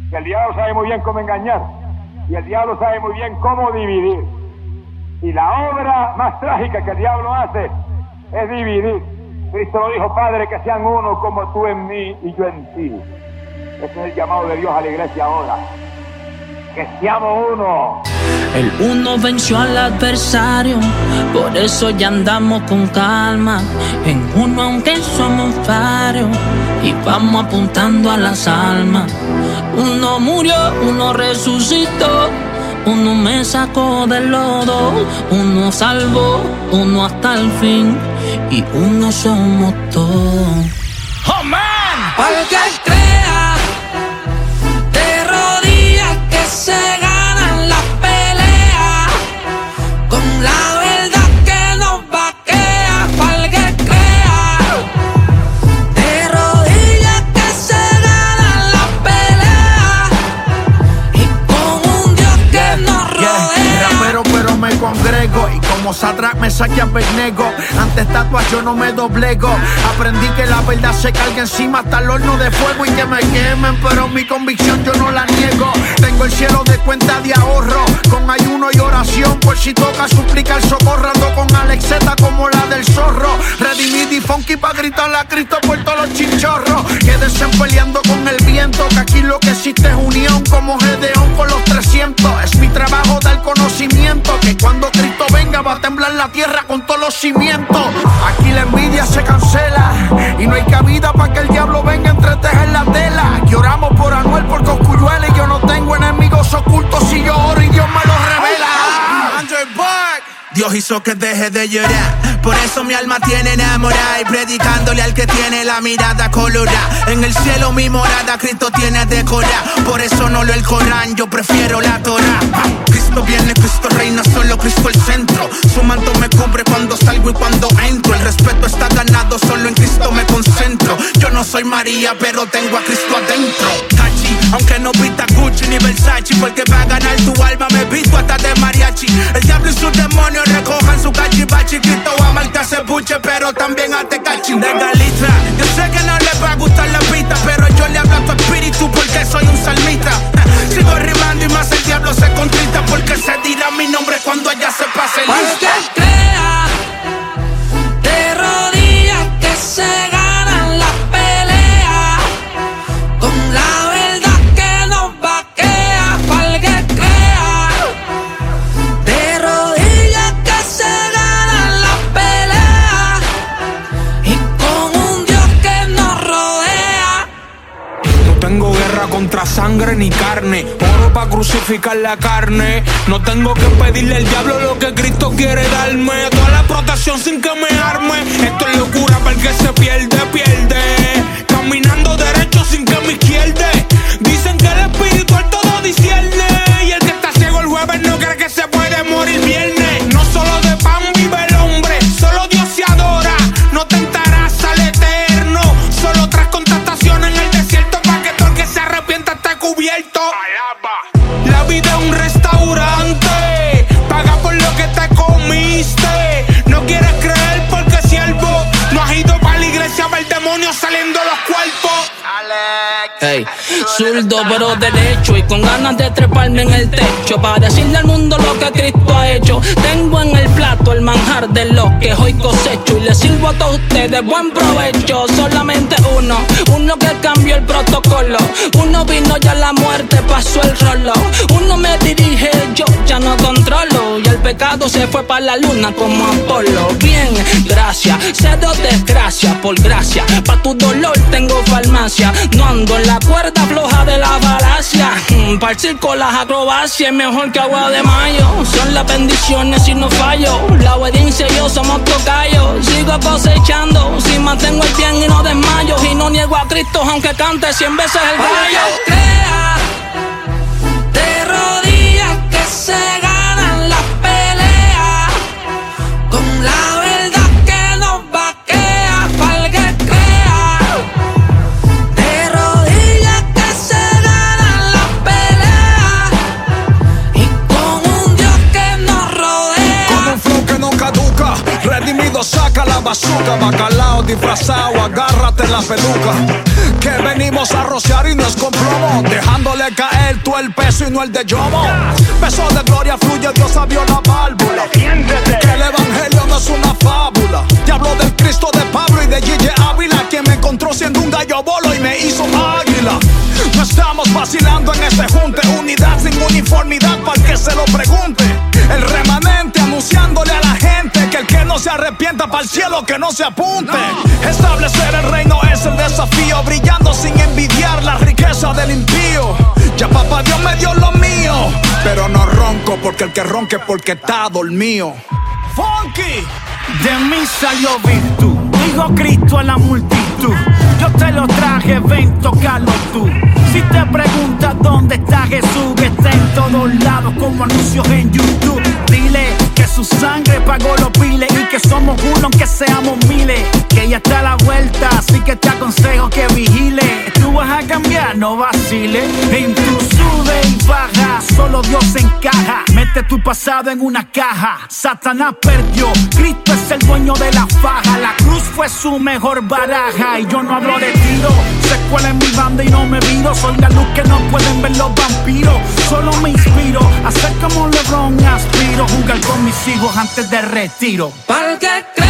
que el diablo sabe muy bien cómo engañar y el diablo sabe muy bien cómo dividir. Y la obra más trágica que el diablo hace es dividir. Cristo lo dijo: Padre, que sean uno como tú en mí y yo en ti. Ese es el llamado de Dios a la iglesia ahora. Que seamos uno. El uno venció al adversario, por eso ya andamos con calma. En uno aunque somos varios y vamos apuntando a las almas. Uno murió, uno resucitó, uno me sacó del lodo, uno salvó, uno hasta el fin y uno somos todos. ¡Oh, man! Para que crea de rodillas que se ganan las peleas con la verdad que nos vaquea. Para que crea de rodillas que se ganan las peleas y con un Dios que nos rodea. Rapero, pero me congrego y como Sadrach me saque a Abednego. Ante estatuas yo no me doblego. Aprendí que la verdad se carga encima hasta el horno de fuego y que me quemen, pero mi convicción yo no la niego. Tengo el cielo de cuenta de ahorro, con ayuno y oración por si toca suplicar socorro. Ando con Alexeta como la del zorro, redimid y funky pa' gritarle a Cristo por todos los chinchorros. Quédense peleando con el viento, que aquí lo que existe es unión, como Gedeón con los 300. Es mi trabajo dar conocimiento, que cuando Cristo venga va a temblar la tierra con todos los cimientos. Aquí la envidia se cancela y no hay cabida para que el diablo venga a entretejer la tela. Aquí oramos por Anuel, por Cosculluela, y yo no tengo enemigos ocultos y yo oro y Dios me los revela. Dios hizo que deje de llorar, por eso mi alma tiene enamorada, y predicándole al que tiene la mirada colorada. En el cielo mi morada Cristo tiene decorada, por eso no leo el Corán, yo prefiero la Torá. Cristo viene, Cristo reina, solo Cristo el centro. Su manto me cubre cuando salgo y cuando entro. El respeto está ganado, solo en Cristo me concentro. Yo no soy María, pero tengo a Cristo adentro. Tachi, aunque no pita Gucci ni Versace, porque para ganar tu alma me visto hasta de mariachi. El diablo y sus demonios recojan su cachivachi. Cristo ama al que se buche, pero también a Tecachi. De Galitra, yo sé que no les va a gustar la pista, pero yo le hablo a tu espíritu porque soy un salmista. Sigo rimando y más el diablo se contrita, porque se dirá mi nombre cuando ella se pase lista. Que crea de rodillas que se ganan las peleas con la verdad que nos vaquea. Para que crea de rodillas que se ganan las peleas y con un Dios que nos rodea. No tengo guerra contra sangre ni carne, oro pa' crucificar la carne. No tengo que pedirle al diablo lo que Cristo quiere darme. Toda la protección sin que me arme. Esto es locura para el que se pierde, pierde. Caminando derecho sin que me izquierde. Dicen que el espiritual todo discierne, y el que está ciego el jueves no cree que se puede morir viernes. No solo de pan vive el hombre, solo Dios se adora. No tentarás al eterno, solo 3 contestaciones en el desierto para que todo el que se arrepienta esté cubierto. La vida es un restaurante, paga por lo que te comiste. No quieres creer porque siervo no has ido para la iglesia, para el demonio saliendo los cuerpos. Hey, zurdo pero derecho y con ganas de treparme en el techo para decirle al mundo lo que Cristo ha hecho. Tengo en el plato el manjar de los que hoy cosecho y le sirvo a todos ustedes buen provecho. Solamente uno que cambió el protocolo. Uno vino ya la muerte, pasó el rolo. Uno me dirige, yo ya no controlo, y el pecado se fue para la luna como Apolo. Bien, gracias, cedo desgracia por gracia. Pa' tu dolor tengo farmacia. No ando en la cuerda floja de la falacia. Para el circo las acrobacias es mejor que agua de mayo. Son las bendiciones y no fallo. La obediencia y yo somos tocayos. Sigo cosechando, si mantengo el pie y no desmayo. Y no niego a Cristo aunque cante 100 veces el gallo. Crea de rodillas que se ganan las peleas con la verdad que nos vaquea. Para que crea de rodillas que se ganan las peleas y con un Dios que nos rodea. Con un flow que no caduca, redimido saca la bazooka. Bacalao disfrazado, agárrate la peluca. Que venimos a rociar y no es con plomo, dejándole caer todo el peso y no el de yomo. Beso de gloria fluye, Dios abrió la válvula. Que el evangelio no es una fábula. Te hablo del Cristo de Pablo y de Gigi Ávila, quien me encontró siendo un gallo bolo y me hizo águila. No estamos vacilando en este junte, unidad sin uniformidad para que se lo pregunte. El remanente anunciándole a la gente que el que no se arrepienta para el cielo que no se apunte. Establecer el reino es el desafío, brillando sin envidiar la riqueza del impío. Ya papá Dios me dio lo mío, pero no ronco porque el que ronque porque está dormido. Funky. De mí salió virtud, digo Cristo a la multitud. Yo te lo traje, ven, tócalo tú. Si te preguntas dónde está Jesús, que está en todos lados como anuncios en YouTube. Dile que su sangre pagó los piles y que somos uno aunque seamos miles. Que ya está a la vuelta, así que te aconsejo que vigile. Tú vas a cambiar, no vaciles. En tu sube y baja, solo Dios encaja. Mete tu pasado en una caja. Satanás perdió, Cristo es el dueño de la faja. La cruz fue su mejor baraja. Y yo no hablo de tiro, sé cuál es mi banda y no me viro. Soy la luz que no pueden ver los vampiros. Solo me inspiro a ser como LeBron, aspiro jugar con mis hijos antes de retiro. Para el que cree